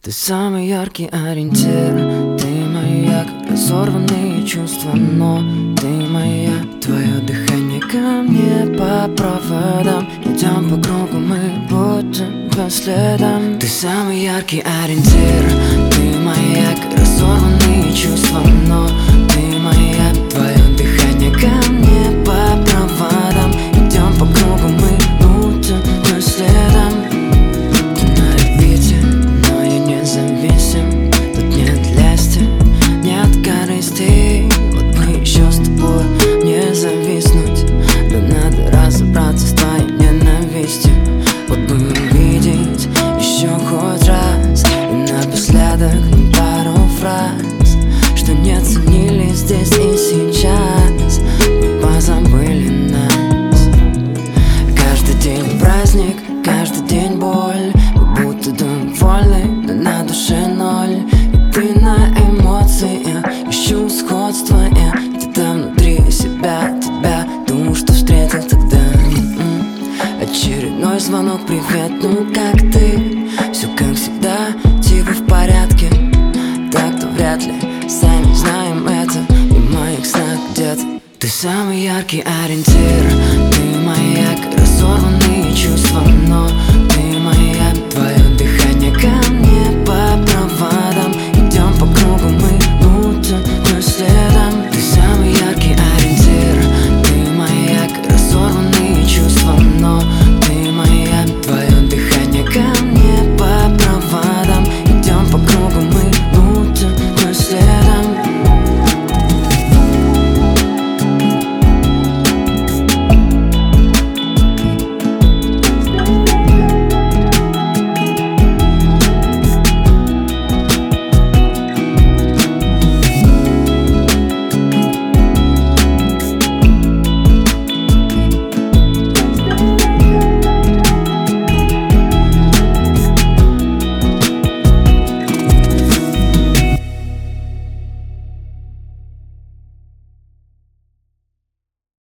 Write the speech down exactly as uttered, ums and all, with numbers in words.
Ты самый яркий ориентир, ты маяк, разорванные чувства, но ты моя. Твое дыхание ко мне по проводам, идем по кругу, мы будем по следам. Ты самый яркий ориентир, ты маяк, разорванные чувства, но ты моя. Твое дыхание ко мне по проводам, идем по кругу, мы будем по следам. Ты на орбите, но я не зависим. Тут нет лести, нет корысти. Вот бы еще с тобой не зависнуть. Да надо разобраться с твоей ненавистью. Вот бы увидеть еще хоть раз, и напоследок нам пару фраз, что не ценили здесь и сейчас. Мы позабыли нас. Каждый день праздник, каждый день боль. Мы будто довольны, но на душе ноль. И ты на эмоциях, ищу сходства. Я где-то внутри себя, тебя, думаю, что встретил тогда. М-м. Очередной звонок, привет, ну как ты? Все как всегда, тихо в порядке. Так-то вряд ли, сами знаем это. И в моих снах где-то ты самый яркий ориентир, ты маяк, разорванные чувства, но